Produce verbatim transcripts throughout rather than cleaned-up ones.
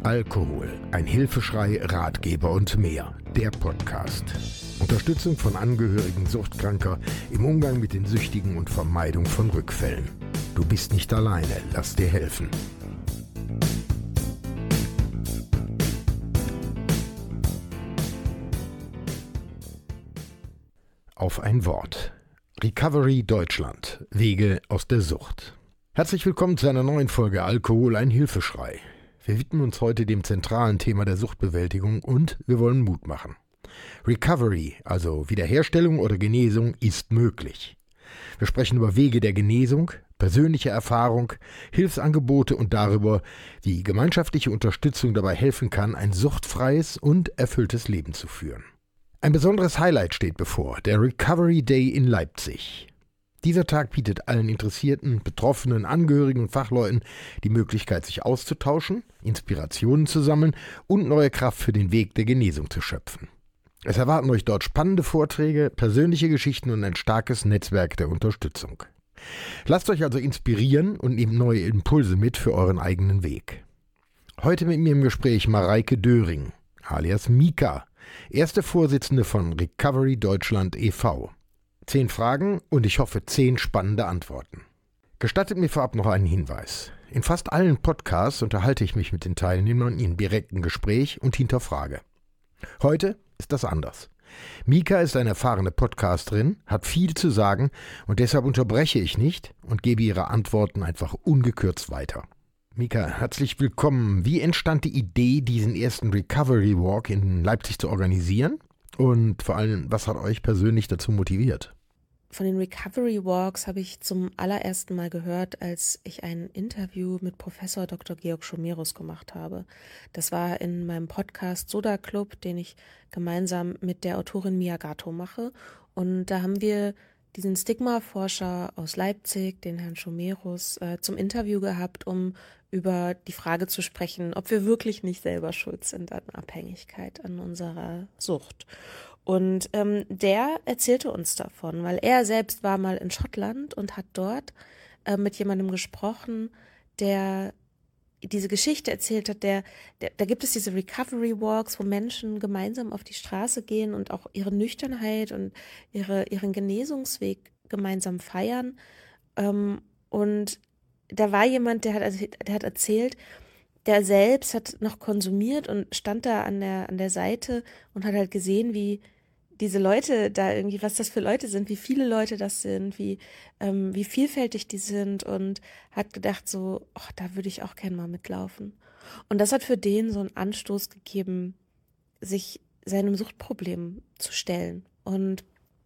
Alkohol, ein Hilfeschrei, Ratgeber und mehr. Der Podcast. Unterstützung von Angehörigen Suchtkranker im Umgang mit den Süchtigen und Vermeidung von Rückfällen. Du bist nicht alleine, lass dir helfen. Auf ein Wort. Recovery Deutschland. Wege aus der Sucht. Herzlich willkommen zu einer neuen Folge Alkohol, ein Hilfeschrei. Wir widmen uns heute dem zentralen Thema der Suchtbewältigung und wir wollen Mut machen. Recovery, also Wiederherstellung oder Genesung, ist möglich. Wir sprechen über Wege der Genesung, persönliche Erfahrung, Hilfsangebote und darüber, wie gemeinschaftliche Unterstützung dabei helfen kann, ein suchtfreies und erfülltes Leben zu führen. Ein besonderes Highlight steht bevor, der Recovery Day in Leipzig. Dieser Tag bietet allen Interessierten, Betroffenen, Angehörigen und Fachleuten die Möglichkeit, sich auszutauschen, Inspirationen zu sammeln und neue Kraft für den Weg der Genesung zu schöpfen. Es erwarten euch dort spannende Vorträge, persönliche Geschichten und ein starkes Netzwerk der Unterstützung. Lasst euch also inspirieren und nehmt neue Impulse mit für euren eigenen Weg. Heute mit mir im Gespräch Mareike Döring, alias Mika, erste Vorsitzende von Recovery Deutschland e V Zehn Fragen und ich hoffe zehn spannende Antworten. Gestattet mir vorab noch einen Hinweis. In fast allen Podcasts unterhalte ich mich mit den Teilnehmern in direktem Gespräch und hinterfrage. Heute ist das anders. Mika ist eine erfahrene Podcasterin, hat viel zu sagen und deshalb unterbreche ich nicht und gebe ihre Antworten einfach ungekürzt weiter. Mika, herzlich willkommen. Wie entstand die Idee, diesen ersten Recovery Walk in Leipzig zu organisieren? Und vor allem, was hat euch persönlich dazu motiviert? Von den Recovery Walks habe ich zum allerersten Mal gehört, als ich ein Interview mit Professor Doktor Georg Schomerus gemacht habe. Das war in meinem Podcast Soda Club, den ich gemeinsam mit der Autorin Mia Gatto mache. Und da haben wir diesen Stigma-Forscher aus Leipzig, den Herrn Schomerus, äh, zum Interview gehabt, um über die Frage zu sprechen, ob wir wirklich nicht selber schuld sind an Abhängigkeit, an unserer Sucht. Und ähm, der erzählte uns davon, weil er selbst war mal in Schottland und hat dort äh, mit jemandem gesprochen, der diese Geschichte erzählt hat, der, der, da gibt es diese Recovery Walks, wo Menschen gemeinsam auf die Straße gehen und auch ihre Nüchternheit und ihre, ihren Genesungsweg gemeinsam feiern. Ähm, und da war jemand, der hat, also, der hat erzählt, der selbst hat noch konsumiert und stand da an der, an der Seite und hat halt gesehen, wie diese Leute da irgendwie, was das für Leute sind, wie viele Leute das sind, wie, ähm, wie vielfältig die sind und hat gedacht so, oh, da würde ich auch gerne mal mitlaufen. Und das hat für den so einen Anstoß gegeben, sich seinem Suchtproblem zu stellen. Und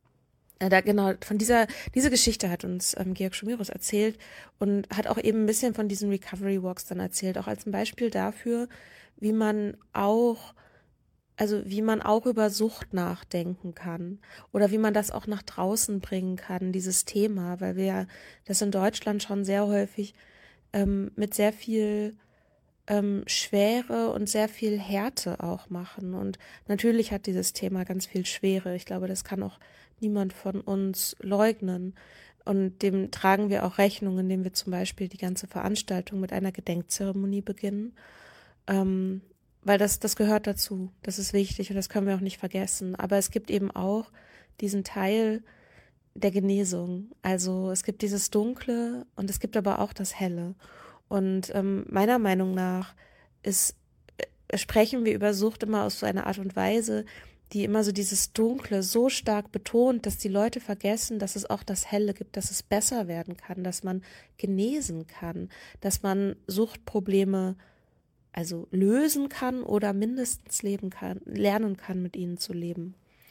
äh, da genau, von dieser, diese Geschichte hat uns ähm, Georg Schomerus erzählt und hat auch eben ein bisschen von diesen Recovery Walks dann erzählt, auch als ein Beispiel dafür, wie man auch Also wie man auch über Sucht nachdenken kann oder wie man das auch nach draußen bringen kann, dieses Thema, weil wir ja das in Deutschland schon sehr häufig ähm, mit sehr viel ähm, Schwere und sehr viel Härte auch machen. Und natürlich hat dieses Thema ganz viel Schwere. Ich glaube, das kann auch niemand von uns leugnen. Und dem tragen wir auch Rechnung, indem wir zum Beispiel die ganze Veranstaltung mit einer Gedenkzeremonie beginnen. Ähm, Weil das, das gehört dazu, das ist wichtig und das können wir auch nicht vergessen. Aber es gibt eben auch diesen Teil der Genesung. Also es gibt dieses Dunkle und es gibt aber auch das Helle. Und ähm, meiner Meinung nach ist, äh, sprechen wir über Sucht immer aus so einer Art und Weise, die immer so dieses Dunkle so stark betont, dass die Leute vergessen, dass es auch das Helle gibt, dass es besser werden kann, dass man genesen kann, dass man Suchtprobleme also lösen kann oder mindestens leben kann, lernen kann, mit ihnen zu leben.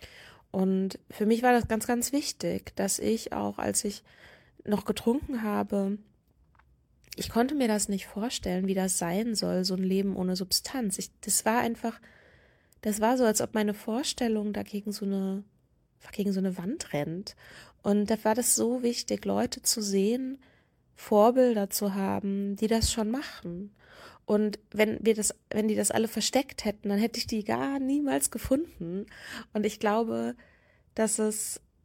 Und für mich war das ganz, ganz wichtig, dass ich auch, als ich noch getrunken habe, ich konnte mir das nicht vorstellen, wie das sein soll, so ein Leben ohne Substanz. Ich, das war einfach, das war so, als ob meine Vorstellung dagegen so eine, gegen so eine Wand rennt. Und da war das so wichtig, Leute zu sehen, Vorbilder zu haben, die das schon machen. Und wenn wir das, wenn die das alle versteckt hätten, dann hätte ich die gar niemals gefunden. Und ich glaube, dass es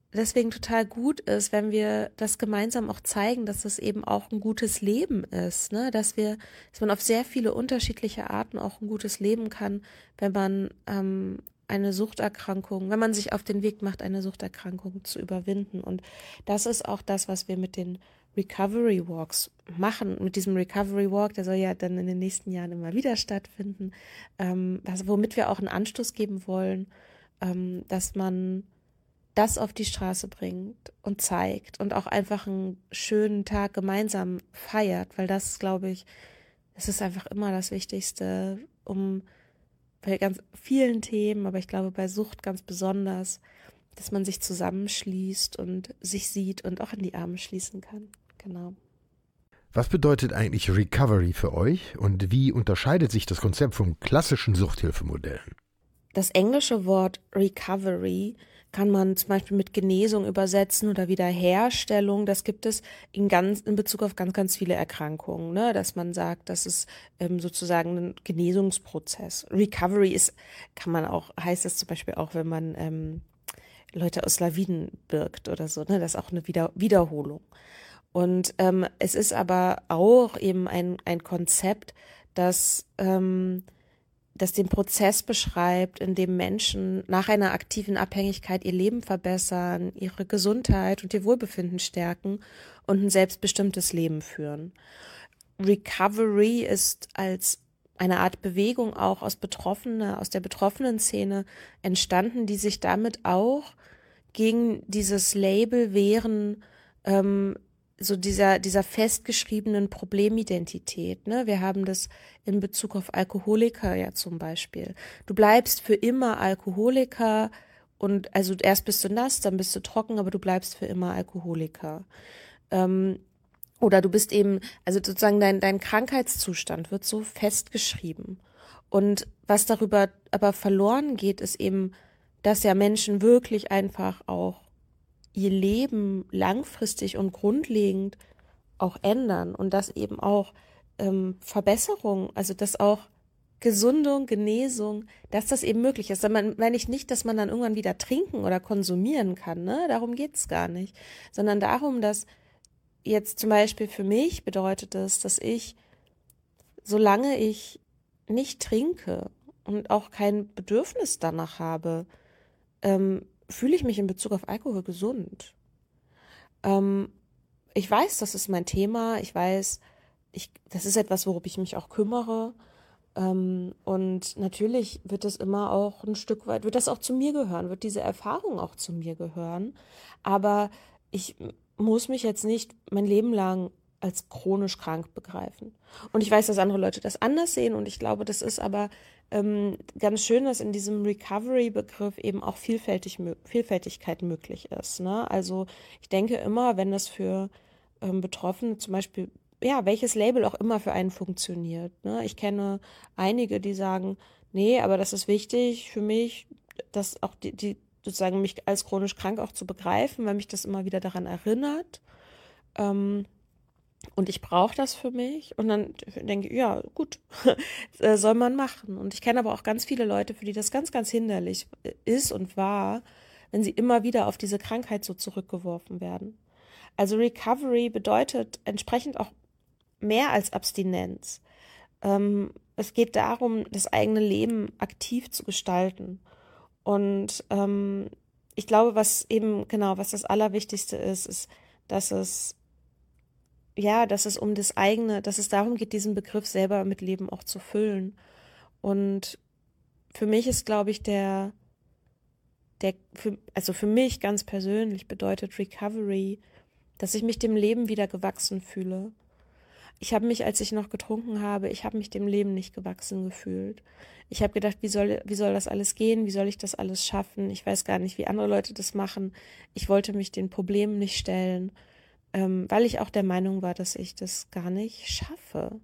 deswegen total gut ist, wenn wir das gemeinsam auch zeigen, dass es eben auch ein gutes Leben ist, ne? Dass wir, dass man auf sehr viele unterschiedliche Arten auch ein gutes Leben kann, wenn man ähm, eine Suchterkrankung, wenn man sich auf den Weg macht, eine Suchterkrankung zu überwinden. Und das ist auch das, was wir mit den Recovery Walks machen. Mit diesem Recovery Walk, der soll ja dann in den nächsten Jahren immer wieder stattfinden, ähm, also womit wir auch einen Anstoß geben wollen, ähm, dass man das auf die Straße bringt und zeigt und auch einfach einen schönen Tag gemeinsam feiert, weil das, glaube ich, das ist einfach immer das Wichtigste, um bei ganz vielen Themen, aber ich glaube bei Sucht ganz besonders, dass man sich zusammenschließt und sich sieht und auch in die Arme schließen kann. Genau. Was bedeutet eigentlich Recovery für euch und wie unterscheidet sich das Konzept von klassischen Suchthilfemodellen? Das englische Wort Recovery kann man zum Beispiel mit Genesung übersetzen oder Wiederherstellung. Das gibt es in, ganz, in Bezug auf ganz, ganz viele Erkrankungen, ne? Dass man sagt, das ist ähm, sozusagen ein Genesungsprozess. Recovery ist, kann man auch, heißt es zum Beispiel auch, wenn man ähm, Leute aus Lawinen birgt oder so, ne? Das ist auch eine Wieder- Wiederholung. Und ähm, es ist aber auch eben ein, ein Konzept, das ähm, das den Prozess beschreibt, in dem Menschen nach einer aktiven Abhängigkeit ihr Leben verbessern, ihre Gesundheit und ihr Wohlbefinden stärken und ein selbstbestimmtes Leben führen. Recovery ist als eine Art Bewegung auch aus Betroffene, aus der betroffenen Szene entstanden, die sich damit auch gegen dieses Label wehren, ähm, so dieser, dieser festgeschriebenen Problemidentität, ne? Wir haben das in Bezug auf Alkoholiker ja zum Beispiel. Du bleibst für immer Alkoholiker und also erst bist du nass, dann bist du trocken, aber du bleibst für immer Alkoholiker. Ähm, oder du bist eben, also sozusagen dein, dein Krankheitszustand wird so festgeschrieben. Und was darüber aber verloren geht, ist eben, dass ja Menschen wirklich einfach auch ihr Leben langfristig und grundlegend auch ändern und dass eben auch ähm, Verbesserung, also dass auch Gesundung, Genesung, dass das eben möglich ist. Dann meine ich nicht, dass man dann irgendwann wieder trinken oder konsumieren kann, ne? Darum geht's gar nicht, sondern darum, dass jetzt zum Beispiel für mich bedeutet es, dass ich, solange ich nicht trinke und auch kein Bedürfnis danach habe, ähm, fühle ich mich in Bezug auf Alkohol gesund. Ähm, ich weiß, das ist mein Thema. Ich weiß, ich, das ist etwas, worum ich mich auch kümmere. Ähm, und natürlich wird das immer auch ein Stück weit, wird das auch zu mir gehören, wird diese Erfahrung auch zu mir gehören. Aber ich muss mich jetzt nicht mein Leben lang als chronisch krank begreifen. Und ich weiß, dass andere Leute das anders sehen und ich glaube, das ist aber ähm, ganz schön, dass in diesem Recovery-Begriff eben auch Vielfältig, Vielfältigkeit möglich ist, ne? Also ich denke immer, wenn das für ähm, Betroffene zum Beispiel, ja, welches Label auch immer für einen funktioniert, ne? Ich kenne einige, die sagen, nee, aber das ist wichtig für mich, dass auch die, die sozusagen mich als chronisch krank auch zu begreifen, weil mich das immer wieder daran erinnert. Ähm, Und ich brauche das für mich und dann denke ich, ja, gut, soll man machen. Und ich kenne aber auch ganz viele Leute, für die das ganz, ganz hinderlich ist und war, wenn sie immer wieder auf diese Krankheit so zurückgeworfen werden. Also Recovery bedeutet entsprechend auch mehr als Abstinenz. Ähm, es geht darum, das eigene Leben aktiv zu gestalten. Und ähm, ich glaube, was eben, genau, was das Allerwichtigste ist, ist, dass es ja, dass es um das eigene, dass es darum geht, diesen Begriff selber mit Leben auch zu füllen. Und für mich ist, glaube ich, der, der, für, also für mich ganz persönlich bedeutet Recovery, dass ich mich dem Leben wieder gewachsen fühle. Ich habe mich, als ich noch getrunken habe, ich habe mich dem Leben nicht gewachsen gefühlt. Ich habe gedacht, wie soll, wie soll das alles gehen? Wie soll ich das alles schaffen? Ich weiß gar nicht, wie andere Leute das machen. Ich wollte mich den Problemen nicht stellen. Ähm, weil ich auch der Meinung war, dass ich das gar nicht schaffe.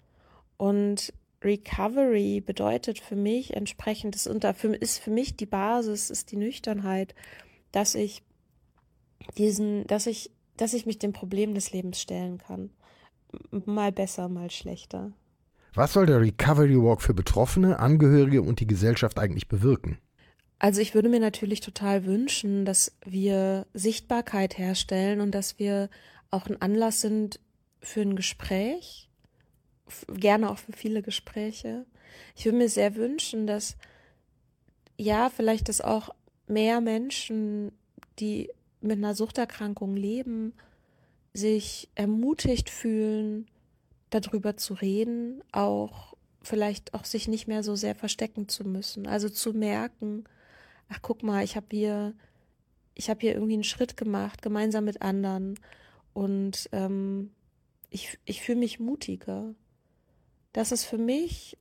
Und Recovery bedeutet für mich entsprechend, das unter, für, ist für mich die Basis, ist die Nüchternheit, dass ich diesen, dass ich, dass ich mich dem Problem des Lebens stellen kann. Mal besser, mal schlechter. Was soll der Recovery Walk für Betroffene, Angehörige und die Gesellschaft eigentlich bewirken? Also ich würde mir natürlich total wünschen, dass wir Sichtbarkeit herstellen und dass wir auch ein Anlass sind für ein Gespräch, f- gerne auch für viele Gespräche. Ich würde mir sehr wünschen, dass ja, vielleicht, dass auch mehr Menschen, die mit einer Suchterkrankung leben, sich ermutigt fühlen, darüber zu reden, auch vielleicht auch sich nicht mehr so sehr verstecken zu müssen. Also zu merken, ach guck mal, ich habe hier, ich habe hier irgendwie einen Schritt gemacht, gemeinsam mit anderen und ähm, ich, ich fühle mich mutiger. Das ist für mich,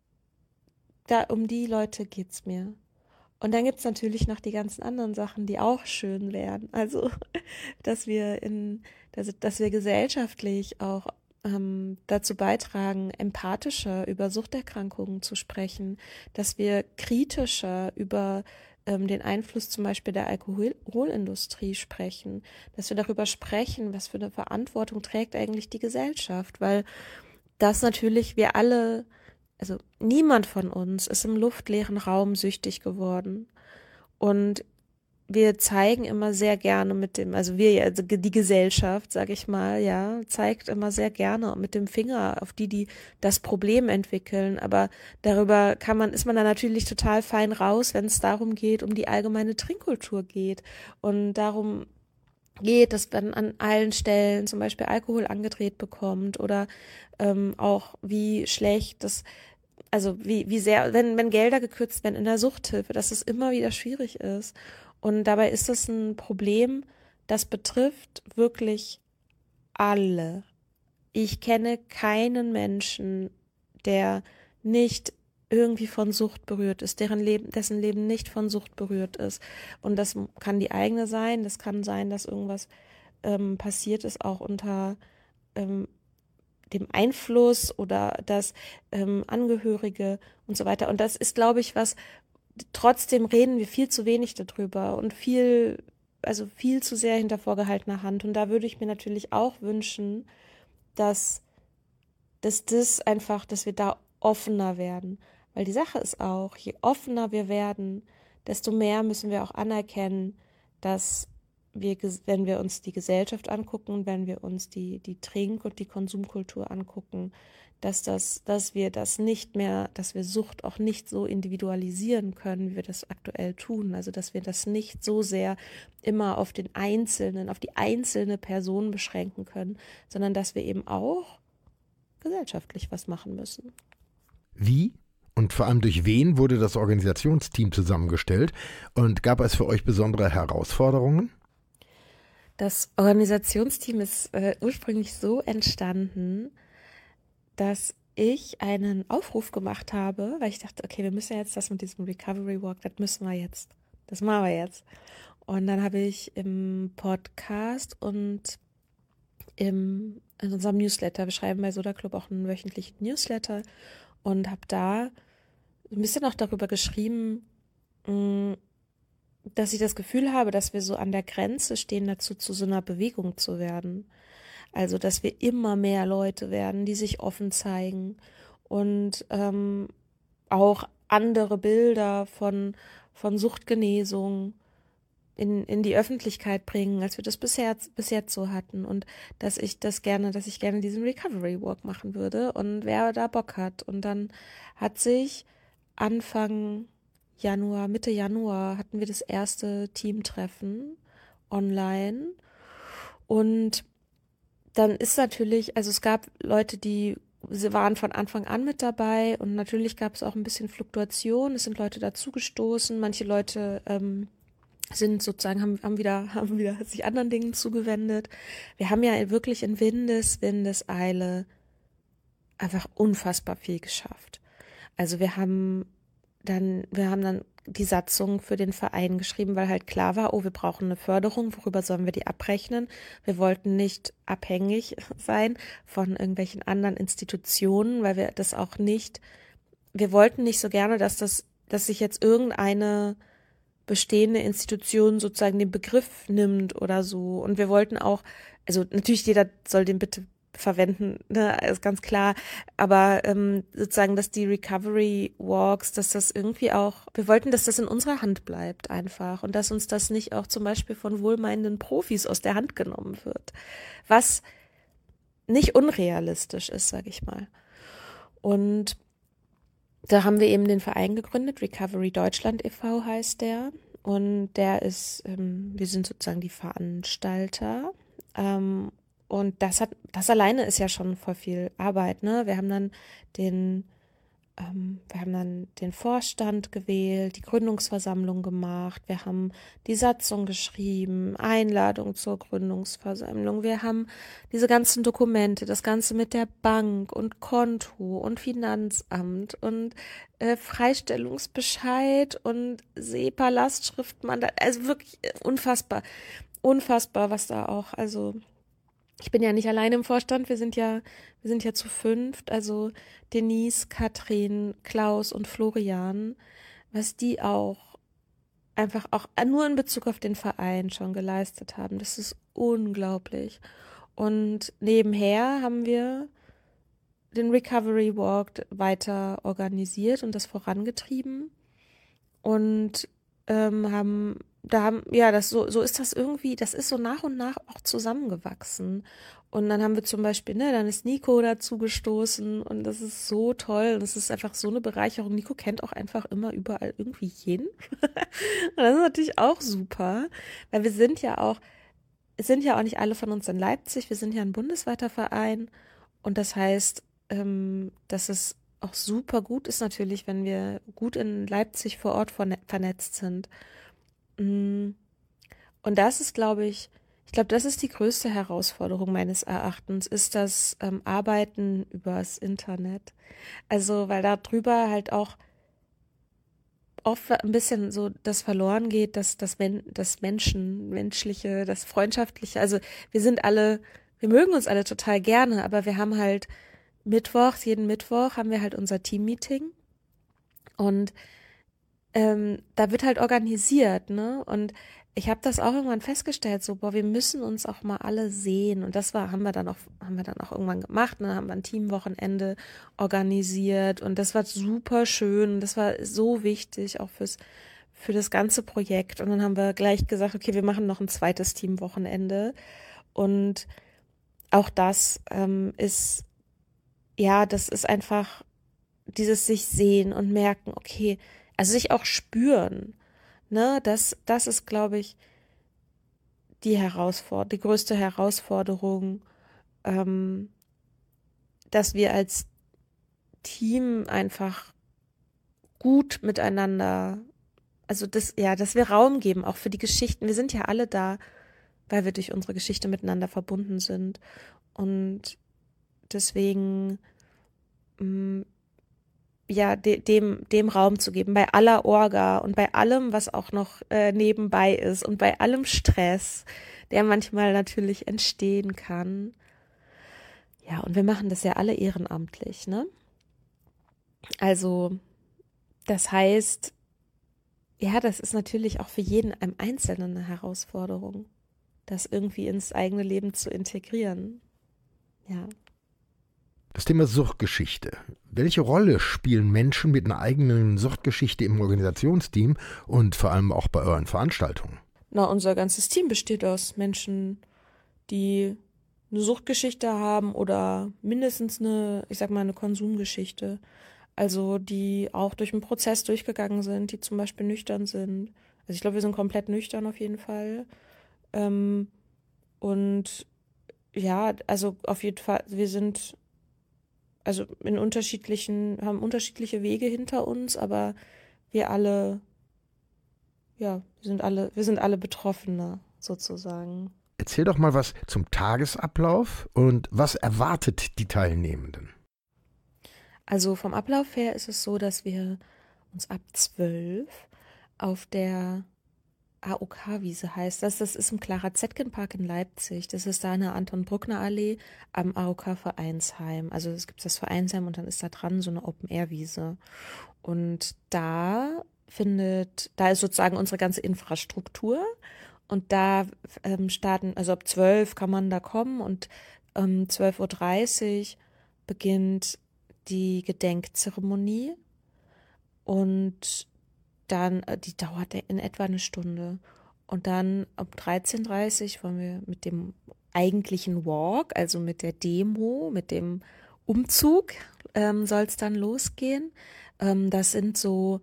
da um die Leute geht's mir. Und dann gibt's natürlich noch die ganzen anderen Sachen, die auch schön wären. Also, dass wir in, dass, dass wir gesellschaftlich auch ähm, dazu beitragen, empathischer über Suchterkrankungen zu sprechen, dass wir kritischer über ähm, den Einfluss zum Beispiel der Alkoholindustrie sprechen, dass wir darüber sprechen, was für eine Verantwortung trägt eigentlich die Gesellschaft, weil das natürlich wir alle, also niemand von uns ist im luftleeren Raum süchtig geworden. Und wir zeigen immer sehr gerne mit dem, also wir, also die Gesellschaft, sage ich mal, ja, zeigt immer sehr gerne mit dem Finger auf die, die das Problem entwickeln. Aber darüber kann man, ist man dann natürlich total fein raus, wenn es darum geht, um die allgemeine Trinkkultur geht und darum geht, dass man an allen Stellen zum Beispiel Alkohol angedreht bekommt oder ähm, auch wie schlecht das, also wie, wie sehr, wenn, wenn Gelder gekürzt werden in der Suchthilfe, dass es immer wieder schwierig ist. Und dabei ist es ein Problem, das betrifft wirklich alle. Ich kenne keinen Menschen, der nicht irgendwie von Sucht berührt ist, deren Leben, dessen Leben nicht von Sucht berührt ist. Und das kann die eigene sein, das kann sein, dass irgendwas ähm, passiert ist, auch unter ähm, dem Einfluss oder dass ähm, Angehörige und so weiter. Und das ist, glaube ich, was, trotzdem reden wir viel zu wenig darüber und viel, also viel zu sehr hinter vorgehaltener Hand. Und da würde ich mir natürlich auch wünschen, dass, dass das einfach, dass wir da offener werden. Weil die Sache ist auch, je offener wir werden, desto mehr müssen wir auch anerkennen, dass wir, wenn wir uns die Gesellschaft angucken, wenn wir uns die, die Trink- und die Konsumkultur angucken, dass das, dass wir das nicht mehr, dass wir Sucht auch nicht so individualisieren können, wie wir das aktuell tun. Also dass wir das nicht so sehr immer auf den Einzelnen, auf die einzelne Person beschränken können, sondern dass wir eben auch gesellschaftlich was machen müssen. Wie und vor allem durch wen wurde das Organisationsteam zusammengestellt und gab es für euch besondere Herausforderungen? Das Organisationsteam ist äh, ursprünglich so entstanden, dass ich einen Aufruf gemacht habe, weil ich dachte, okay, wir müssen ja jetzt das mit diesem Recovery Walk, das müssen wir jetzt, das machen wir jetzt. Und dann habe ich im Podcast und im, in unserem Newsletter, wir schreiben bei Soda Club auch einen wöchentlichen Newsletter und habe da ein bisschen auch darüber geschrieben, dass ich das Gefühl habe, dass wir so an der Grenze stehen dazu, zu so einer Bewegung zu werden. Also, dass wir immer mehr Leute werden, die sich offen zeigen und ähm, auch andere Bilder von, von Suchtgenesung in, in die Öffentlichkeit bringen, als wir das bisher, bis jetzt so hatten. Und dass ich das gerne, dass ich gerne diesen Recovery Walk machen würde und wer da Bock hat. Und dann hat sich Anfang Januar, Mitte Januar hatten wir das erste Teamtreffen online und dann ist natürlich, also es gab Leute, die sie waren von Anfang an mit dabei und natürlich gab es auch ein bisschen Fluktuation, es sind Leute dazugestoßen, manche Leute ähm, sind sozusagen, haben, haben wieder, haben wieder sich anderen Dingen zugewendet. Wir haben ja wirklich in Windes, Windeseile einfach unfassbar viel geschafft. Also wir haben dann, wir haben dann die Satzung für den Verein geschrieben, weil halt klar war, oh, wir brauchen eine Förderung, worüber sollen wir die abrechnen? Wir wollten nicht abhängig sein von irgendwelchen anderen Institutionen, weil wir das auch nicht, wir wollten nicht so gerne, dass das, dass sich jetzt irgendeine bestehende Institution sozusagen den Begriff nimmt oder so. Und wir wollten auch, also natürlich jeder soll den bitte verwenden, ne, ist ganz klar. Aber ähm, sozusagen, dass die Recovery Walks, dass das irgendwie auch, wir wollten, dass das in unserer Hand bleibt einfach und dass uns das nicht auch zum Beispiel von wohlmeinenden Profis aus der Hand genommen wird, was nicht unrealistisch ist, sage ich mal. Und da haben wir eben den Verein gegründet, Recovery Deutschland e V heißt der. Und der ist, ähm, wir sind sozusagen die Veranstalter. Ähm, und das hat, das alleine ist ja schon voll viel Arbeit, ne? Wir haben dann den, ähm, wir haben dann den Vorstand gewählt, die Gründungsversammlung gemacht, wir haben die Satzung geschrieben, Einladung zur Gründungsversammlung, wir haben diese ganzen Dokumente, das Ganze mit der Bank und Konto und Finanzamt und äh, Freistellungsbescheid und SEPA-Lastschriftmandat, also wirklich unfassbar, unfassbar, was da auch, also ich bin ja nicht alleine im Vorstand, wir sind ja, wir sind ja zu fünft, also Denise, Katrin, Klaus und Florian, was die auch einfach auch nur in Bezug auf den Verein schon geleistet haben, das ist unglaublich. Und nebenher haben wir den Recovery Walk weiter organisiert und das vorangetrieben und ähm, haben da haben, ja, das so, so ist das irgendwie, das ist so nach und nach auch zusammengewachsen. Und dann haben wir zum Beispiel, ne, dann ist Nico dazu gestoßen und das ist so toll. Das ist einfach so eine Bereicherung. Nico kennt auch einfach immer überall irgendwie jeden. Und das ist natürlich auch super, weil wir sind ja auch, es sind ja auch nicht alle von uns in Leipzig, wir sind ja ein bundesweiter Verein. Und das heißt, ähm, dass es auch super gut ist natürlich, wenn wir gut in Leipzig vor Ort vernetzt sind. Und das ist, glaube ich, ich glaube, das ist die größte Herausforderung meines Erachtens, ist das ähm, Arbeiten übers Internet. Also, weil da drüber halt auch oft ein bisschen so das verloren geht, dass das, das Menschen, Menschliche, das Freundschaftliche, also wir sind alle, wir mögen uns alle total gerne, aber wir haben halt mittwochs, jeden Mittwoch haben wir halt unser Team-Meeting und Ähm, da wird halt organisiert, ne? Und ich habe das auch irgendwann festgestellt, so, boah, wir müssen uns auch mal alle sehen. Und das war, haben wir dann auch, haben wir dann auch irgendwann gemacht, ne? Haben wir ein Teamwochenende organisiert und das war super schön. Und das war so wichtig, auch fürs, für das ganze Projekt. Und dann haben wir gleich gesagt, okay, wir machen noch ein zweites Teamwochenende. Und auch das ähm, ist, ja, das ist einfach dieses sich sehen und merken, okay, also sich auch spüren, ne, das, das ist, glaube ich, die Herausforderung, die größte Herausforderung, ähm, dass wir als Team einfach gut miteinander, also das, ja, dass wir Raum geben, auch für die Geschichten. Wir sind ja alle da, weil wir durch unsere Geschichte miteinander verbunden sind. Und deswegen, mh, ja, de, dem, dem Raum zu geben, bei aller Orga und bei allem, was auch noch äh, nebenbei ist und bei allem Stress, der manchmal natürlich entstehen kann. Ja, und wir machen das ja alle ehrenamtlich, ne? Also, das heißt, ja, das ist natürlich auch für jeden im Einzelnen eine Herausforderung, das irgendwie ins eigene Leben zu integrieren. Ja. Das Thema Suchtgeschichte. Welche Rolle spielen Menschen mit einer eigenen Suchtgeschichte im Organisationsteam und vor allem auch bei euren Veranstaltungen? Na, unser ganzes Team besteht aus Menschen, die eine Suchtgeschichte haben oder mindestens eine, ich sag mal, eine Konsumgeschichte. Also die auch durch einen Prozess durchgegangen sind, die zum Beispiel nüchtern sind. Also ich glaube, wir sind komplett nüchtern auf jeden Fall. Ähm, und ja, also auf jeden Fall, wir sind also in unterschiedlichen, haben unterschiedliche Wege hinter uns, aber wir alle, ja, wir sind alle, wir sind alle Betroffene sozusagen. Erzähl doch mal was zum Tagesablauf und was erwartet die Teilnehmenden? Also vom Ablauf her ist es so, dass wir uns ab zwölf auf der A O K-Wiese heißt das, das ist im Clara-Zetkin-Park in Leipzig. Das ist da in der Anton-Bruckner-Allee am A O K-Vereinsheim. Also es gibt das Vereinsheim und dann ist da dran so eine Open-Air-Wiese. Und da findet, da ist sozusagen unsere ganze Infrastruktur und da ähm, starten, also ab zwölf kann man da kommen und Um zwölf Uhr dreißig beginnt die Gedenkzeremonie und dann, die dauert in etwa eine Stunde. Und dann um dreizehn Uhr dreißig wollen wir mit dem eigentlichen Walk, also mit der Demo, mit dem Umzug, ähm, soll es dann losgehen. Ähm, das sind so,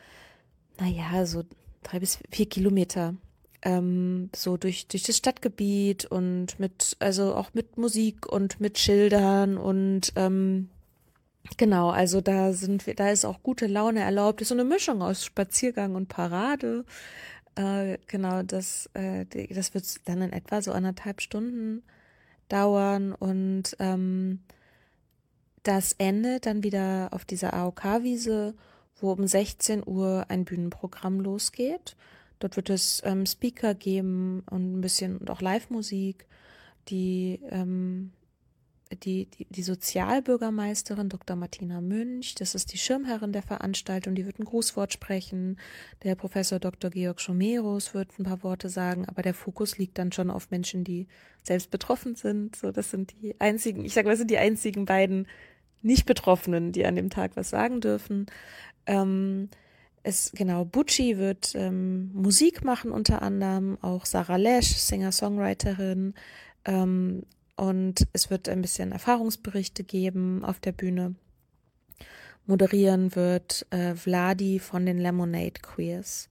naja, so drei bis vier Kilometer. Ähm, so durch, durch das Stadtgebiet und mit, also auch mit Musik und mit Schildern und ähm, genau, also da sind wir, da ist auch gute Laune erlaubt. Das ist so eine Mischung aus Spaziergang und Parade. Äh, genau, das, äh, das wird dann in etwa so anderthalb Stunden dauern und ähm, das endet dann wieder auf dieser A O K-Wiese, wo um sechzehn Uhr ein Bühnenprogramm losgeht. Dort wird es ähm, Speaker geben und ein bisschen und auch Live-Musik. Die, ähm, die, die, die Sozialbürgermeisterin Doktor Martina Münch, das ist die Schirmherrin der Veranstaltung, die wird ein Grußwort sprechen. Der Professor Doktor Georg Schomerus wird ein paar Worte sagen, aber der Fokus liegt dann schon auf Menschen, die selbst betroffen sind. So, das sind die einzigen, ich sage mal, das sind die einzigen beiden Nicht-Betroffenen, die an dem Tag was sagen dürfen. Ähm, Es, genau, Bucci wird ähm, Musik machen unter anderem, auch Sarah Lesch, Singer-Songwriterin, ähm, und es wird ein bisschen Erfahrungsberichte geben auf der Bühne. Moderieren wird äh, Vladi von den Lemonade Queers.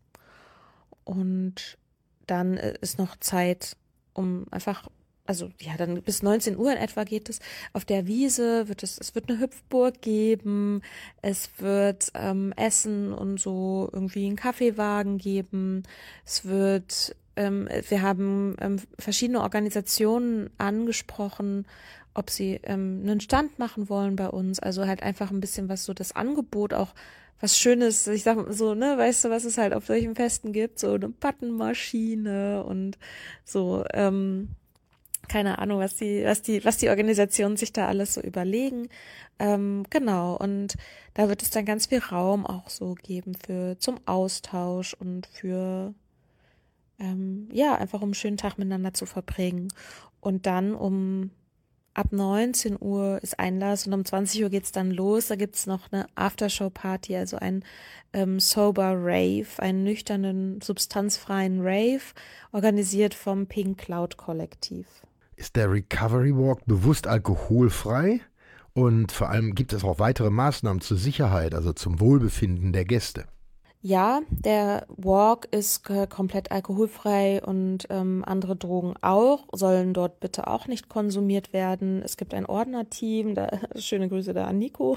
Und dann äh, ist noch Zeit, um einfach, also ja, dann bis neunzehn Uhr in etwa geht es. Auf der Wiese wird es, es wird eine Hüpfburg geben, es wird ähm, Essen und so irgendwie einen Kaffeewagen geben. Es wird, ähm, wir haben ähm, verschiedene Organisationen angesprochen, ob sie ähm, einen Stand machen wollen bei uns. Also halt einfach ein bisschen was so das Angebot auch was Schönes, ich sag mal so, ne, weißt du, was es halt auf solchen Festen gibt, so eine Buttonmaschine und so, ähm, keine Ahnung, was die, was die, was die Organisationen sich da alles so überlegen. Ähm, genau, und da wird es dann ganz viel Raum auch so geben für zum Austausch und für ähm, ja, einfach um einen schönen Tag miteinander zu verbringen. Und dann um ab neunzehn Uhr ist Einlass und um zwanzig Uhr geht's dann los. Da gibt's noch eine Aftershow-Party, also ein ähm, Sober Rave, einen nüchternen, substanzfreien Rave, organisiert vom Pink Cloud Kollektiv. Ist der Recovery Walk bewusst alkoholfrei? Und vor allem gibt es auch weitere Maßnahmen zur Sicherheit, also zum Wohlbefinden der Gäste? Ja, der Walk ist äh, komplett alkoholfrei und ähm, andere Drogen auch, sollen dort bitte auch nicht konsumiert werden. Es gibt ein Ordnerteam, da, schöne Grüße da an Nico.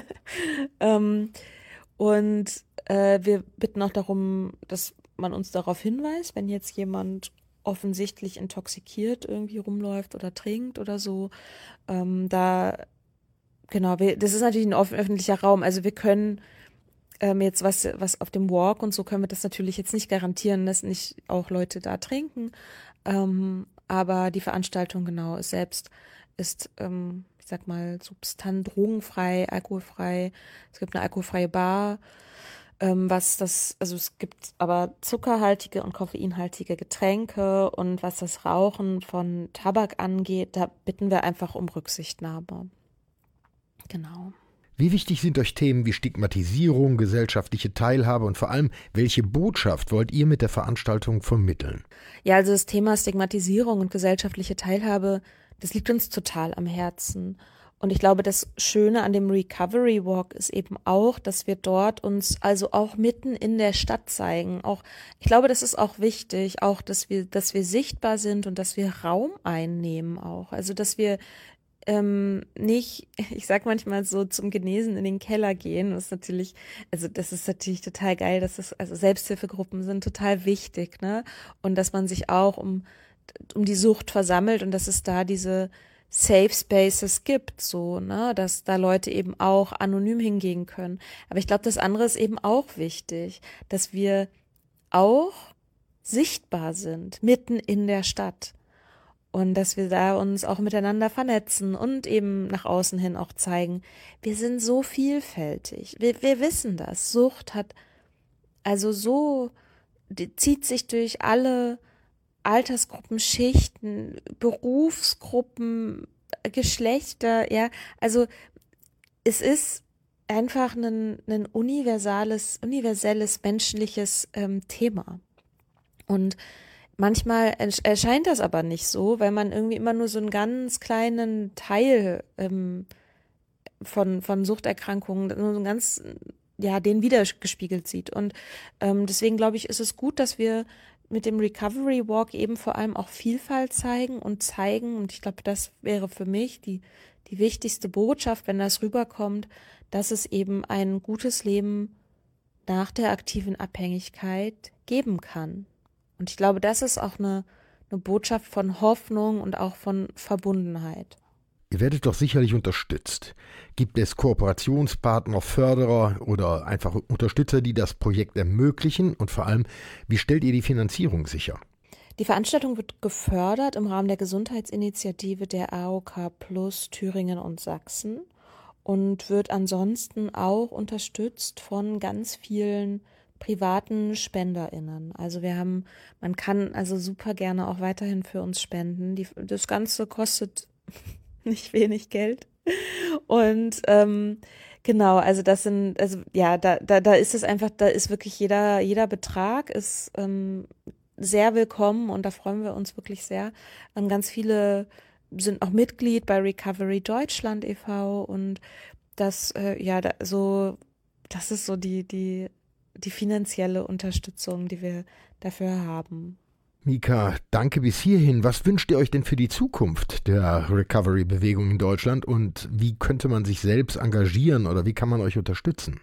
ähm, und äh, wir bitten auch darum, dass man uns darauf hinweist, wenn jetzt jemand offensichtlich intoxikiert irgendwie rumläuft oder trinkt oder so. Ähm, da, genau, wir, das ist natürlich ein öffentlicher Raum, also wir können Ähm, jetzt was, was auf dem Walk und so können wir das natürlich jetzt nicht garantieren, dass nicht auch Leute da trinken. Ähm, aber die Veranstaltung genau ist selbst ist, ähm, ich sag mal, substan- drogenfrei, alkoholfrei. Es gibt eine alkoholfreie Bar, ähm, was das, also es gibt aber zuckerhaltige und koffeinhaltige Getränke und was das Rauchen von Tabak angeht, da bitten wir einfach um Rücksichtnahme. Genau. Wie wichtig sind euch Themen wie Stigmatisierung, gesellschaftliche Teilhabe und vor allem, welche Botschaft wollt ihr mit der Veranstaltung vermitteln? Ja, also das Thema Stigmatisierung und gesellschaftliche Teilhabe, das liegt uns total am Herzen. Und ich glaube, das Schöne an dem Recovery Walk ist eben auch, dass wir dort uns also auch mitten in der Stadt zeigen. Auch, ich glaube, das ist auch wichtig, auch, dass wir, dass wir sichtbar sind und dass wir Raum einnehmen auch. Also, dass wir ähm, nicht, ich sag manchmal so zum Genesen in den Keller gehen. Das ist natürlich, also das ist natürlich total geil, dass es, also Selbsthilfegruppen sind total wichtig, ne? Und dass man sich auch um, um die Sucht versammelt und dass es da diese Safe Spaces gibt, so, ne, dass da Leute eben auch anonym hingehen können. Aber ich glaube, das andere ist eben auch wichtig, dass wir auch sichtbar sind, mitten in der Stadt. Und dass wir da uns auch miteinander vernetzen und eben nach außen hin auch zeigen, wir sind so vielfältig. Wir, wir wissen das. Sucht hat also so, die zieht sich durch alle Altersgruppen, Schichten, Berufsgruppen, Geschlechter, ja, also es ist einfach ein, ein universales, universelles menschliches ähm, Thema. Und manchmal erscheint das aber nicht so, weil man irgendwie immer nur so einen ganz kleinen Teil ähm, von, von Suchterkrankungen, nur so einen ganz, ja, den wiedergespiegelt sieht. Und ähm, deswegen glaube ich, ist es gut, dass wir mit dem Recovery Walk eben vor allem auch Vielfalt zeigen und zeigen, und ich glaube, das wäre für mich die, die wichtigste Botschaft, wenn das rüberkommt, dass es eben ein gutes Leben nach der aktiven Abhängigkeit geben kann. Und ich glaube, das ist auch eine, eine Botschaft von Hoffnung und auch von Verbundenheit. Ihr werdet doch sicherlich unterstützt. Gibt es Kooperationspartner, Förderer oder einfach Unterstützer, die das Projekt ermöglichen? Und vor allem, wie stellt ihr die Finanzierung sicher? Die Veranstaltung wird gefördert im Rahmen der Gesundheitsinitiative der A O K Plus Thüringen und Sachsen und wird ansonsten auch unterstützt von ganz vielen privaten SpenderInnen. Also wir haben, man kann also super gerne auch weiterhin für uns spenden. Die, das Ganze kostet nicht wenig Geld. Und ähm, genau, also das sind, also ja, da, da, da ist es einfach, da ist wirklich jeder, jeder Betrag ist ähm, sehr willkommen und da freuen wir uns wirklich sehr. Ähm, ganz viele sind auch Mitglied bei Recovery Deutschland e V und das, äh, ja, da, so, das ist so die, die, die finanzielle Unterstützung, die wir dafür haben. Mika, danke bis hierhin. Was wünscht ihr euch denn für die Zukunft der Recovery-Bewegung in Deutschland und wie könnte man sich selbst engagieren oder wie kann man euch unterstützen?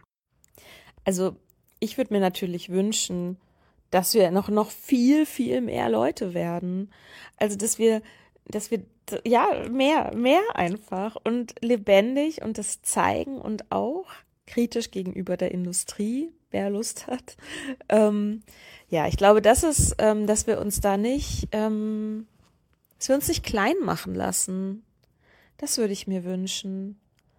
Also ich würde mir natürlich wünschen, dass wir noch, noch viel, viel mehr Leute werden. Also dass wir, dass wir, ja, mehr, mehr einfach und lebendig und das zeigen und auch kritisch gegenüber der Industrie, wer Lust hat. Ähm, ja, ich glaube, das ist, ähm, dass wir uns da nicht, ähm, dass wir uns nicht klein machen lassen. Das würde ich mir wünschen.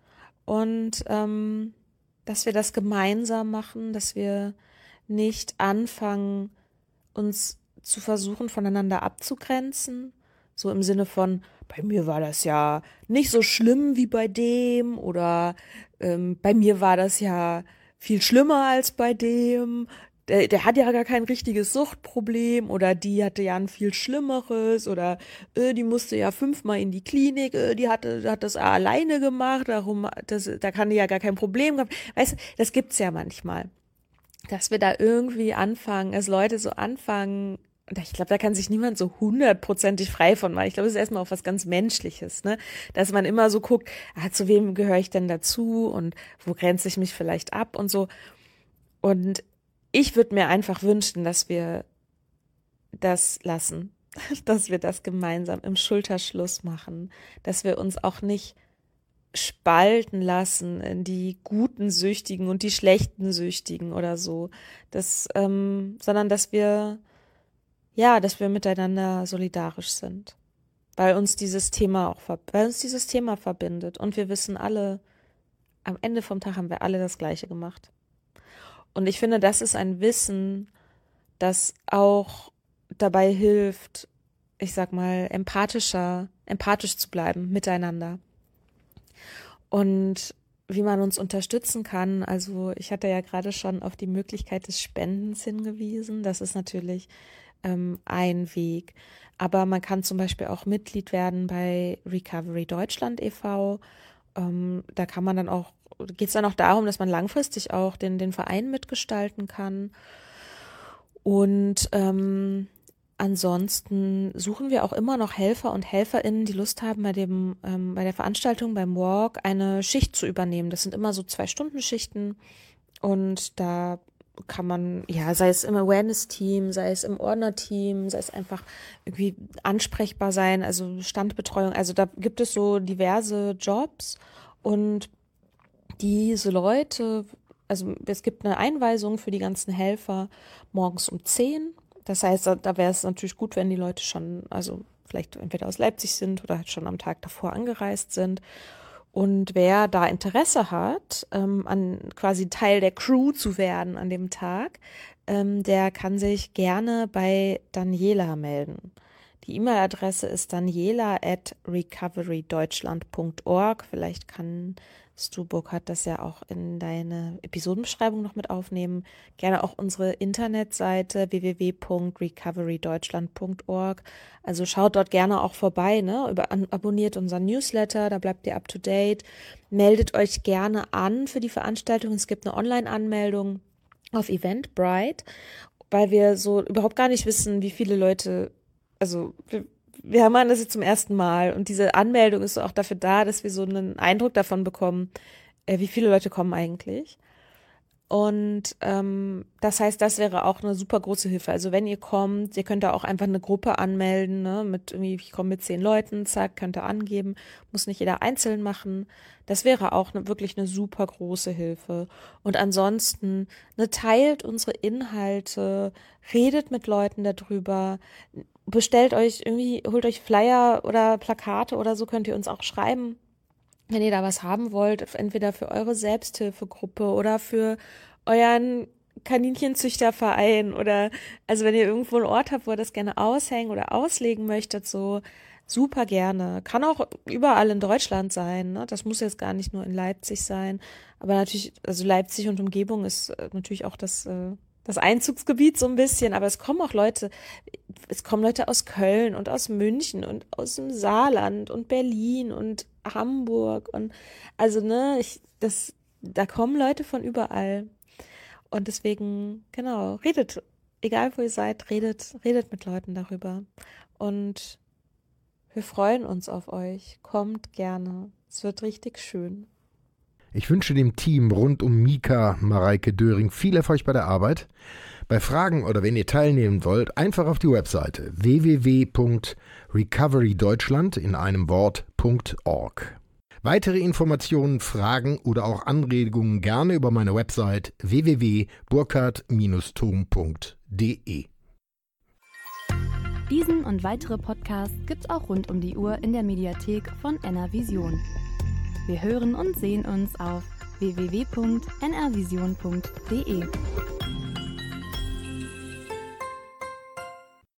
Und ähm, dass wir das gemeinsam machen, dass wir nicht anfangen, uns zu versuchen, voneinander abzugrenzen. So im Sinne von, bei mir war das ja nicht so schlimm wie bei dem oder ähm, bei mir war das ja viel schlimmer als bei dem. Der, der hat ja gar kein richtiges Suchtproblem oder die hatte ja ein viel schlimmeres oder äh, die musste ja fünfmal in die Klinik, äh, die hatte hat das alleine gemacht, darum das, da kann die ja gar kein Problem haben. Weißt du, das gibt's ja manchmal, dass wir da irgendwie anfangen, dass Leute so anfangen, und ich glaube, da kann sich niemand so hundertprozentig frei von machen. Ich glaube, es ist erstmal auch was ganz Menschliches, ne? Dass man immer so guckt, ah, zu wem gehöre ich denn dazu und wo grenze ich mich vielleicht ab und so. Und ich würde mir einfach wünschen, dass wir das lassen, dass wir das gemeinsam im Schulterschluss machen, dass wir uns auch nicht spalten lassen in die guten Süchtigen und die schlechten Süchtigen oder so, das, ähm, sondern dass wir ja, dass wir miteinander solidarisch sind, weil uns dieses Thema auch, weil uns dieses Thema verbindet und wir wissen alle, am Ende vom Tag haben wir alle das Gleiche gemacht. Und ich finde, das ist ein Wissen, das auch dabei hilft, ich sag mal, empathischer, empathisch zu bleiben miteinander. Und wie man uns unterstützen kann, also ich hatte ja gerade schon auf die Möglichkeit des Spendens hingewiesen, das ist natürlich ähm, ein Weg, aber man kann zum Beispiel auch Mitglied werden bei Recovery Deutschland e V, ähm, da kann man dann auch, geht es dann auch darum, dass man langfristig auch den, den Verein mitgestalten kann und ähm, ansonsten suchen wir auch immer noch Helfer und HelferInnen, die Lust haben, bei dem, ähm, bei der Veranstaltung, beim Walk, eine Schicht zu übernehmen. Das sind immer so Zwei-Stunden-Schichten und da kann man, ja, sei es im Awareness-Team, sei es im Ordner-Team, sei es einfach irgendwie ansprechbar sein, also Standbetreuung. Also da gibt es so diverse Jobs und diese Leute, also es gibt eine Einweisung für die ganzen Helfer morgens um zehn. Das heißt, da wäre es natürlich gut, wenn die Leute schon, also vielleicht entweder aus Leipzig sind oder halt schon am Tag davor angereist sind. Und wer da Interesse hat, ähm, an quasi Teil der Crew zu werden an dem Tag, ähm, der kann sich gerne bei Daniela melden. Die E-Mail-Adresse ist daniela at recoverydeutschland punkt org. Vielleicht kannst du, Burkhard, das ja auch in deine Episodenbeschreibung noch mit aufnehmen. Gerne auch unsere Internetseite w w w punkt recoverydeutschland punkt org. Also schaut dort gerne auch vorbei, ne? Über, abonniert unseren Newsletter, da bleibt ihr up to date. Meldet euch gerne an für die Veranstaltung. Es gibt eine Online-Anmeldung auf Eventbrite, weil wir so überhaupt gar nicht wissen, wie viele Leute, also wir, wir haben das jetzt zum ersten Mal und diese Anmeldung ist auch dafür da, dass wir so einen Eindruck davon bekommen, äh, wie viele Leute kommen eigentlich. Und ähm, das heißt, das wäre auch eine super große Hilfe. Also wenn ihr kommt, ihr könnt da auch einfach eine Gruppe anmelden, ne, mit irgendwie, ich komme mit zehn Leuten, zack, könnt ihr angeben, muss nicht jeder einzeln machen. Das wäre auch eine, wirklich eine super große Hilfe. Und ansonsten, ne, teilt unsere Inhalte, redet mit Leuten darüber, bestellt euch irgendwie, holt euch Flyer oder Plakate oder so, könnt ihr uns auch schreiben. Wenn ihr da was haben wollt, entweder für eure Selbsthilfegruppe oder für euren Kaninchenzüchterverein oder, also wenn ihr irgendwo einen Ort habt, wo ihr das gerne aushängen oder auslegen möchtet, so super gerne. Kann auch überall in Deutschland sein, ne? Das muss jetzt gar nicht nur in Leipzig sein, aber natürlich, also Leipzig und Umgebung ist natürlich auch das, das Einzugsgebiet so ein bisschen, aber es kommen auch Leute, es kommen Leute aus Köln und aus München und aus dem Saarland und Berlin und Hamburg und also ne, ich, das, da kommen Leute von überall und deswegen, genau, redet, egal wo ihr seid, redet, redet mit Leuten darüber und wir freuen uns auf euch, kommt gerne, es wird richtig schön. Ich wünsche dem Team rund um Mika Mareike Döring viel Erfolg bei der Arbeit. Bei Fragen oder wenn ihr teilnehmen wollt, einfach auf die Webseite w w w punkt recoverydeutschland in einem Wort punkt org. Weitere Informationen, Fragen oder auch Anregungen gerne über meine Website w w w punkt burkhard Bindestrich thom punkt d e. Diesen und weitere Podcasts gibt's auch rund um die Uhr in der Mediathek von N R Vision. Wir hören und sehen uns auf w w w punkt n r vision punkt d e.